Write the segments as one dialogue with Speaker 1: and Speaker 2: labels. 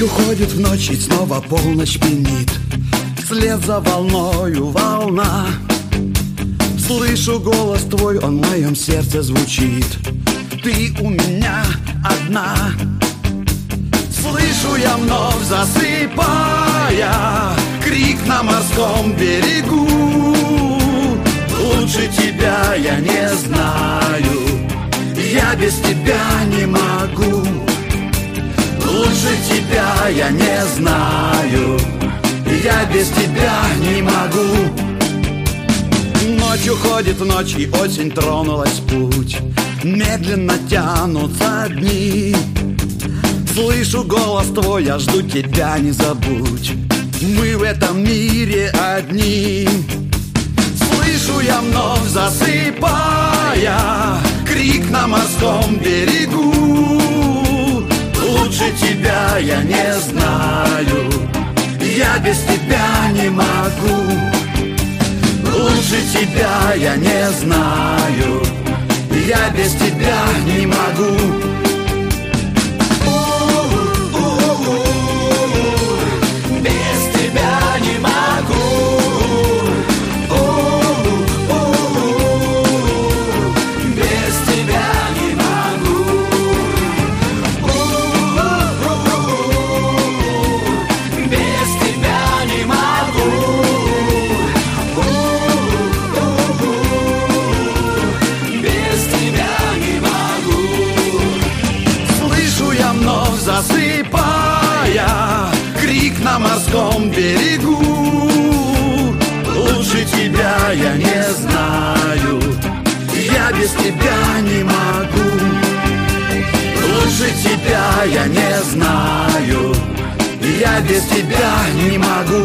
Speaker 1: Ночь уходит в ночь, и снова полночь пьянит. Вслед за волною волна. Слышу голос твой, он в моем сердце звучит. Ты у меня одна. Слышу я вновь, засыпая, крик на морском берегу. Лучше тебя я не знаю, я без тебя не могу. Лучше тебя я не знаю, я без тебя не могу. Ночь уходит в ночь, и осень тронулась в путь. Медленно тянутся дни. Слышу голос твой, я жду тебя, не забудь. Мы в этом мире одни. Слышу я вновь, засыпая, крик на морском берегу. Лучше тебя я не знаю, я без тебя не могу. Лучше тебя я не знаю, я без тебя не могу. Без тебя не могу. Без тебя не могу. Без тебя не могу. Без тебя не могу. Слышу я вновь, засыпая, крик на морском берегу. Лучше тебя я не знаю, я без тебя не могу. Лучше тебя я не знаю, я без тебя не могу.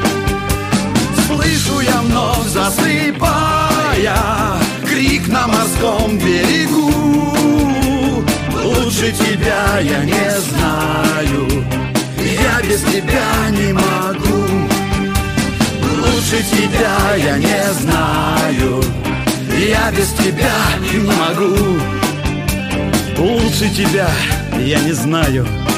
Speaker 1: Слышу я вновь, засыпая, крик на морском берегу. Лучше тебя я не знаю, я без тебя не могу. Лучше тебя я не знаю, я без тебя не могу. Лучше тебя я не знаю,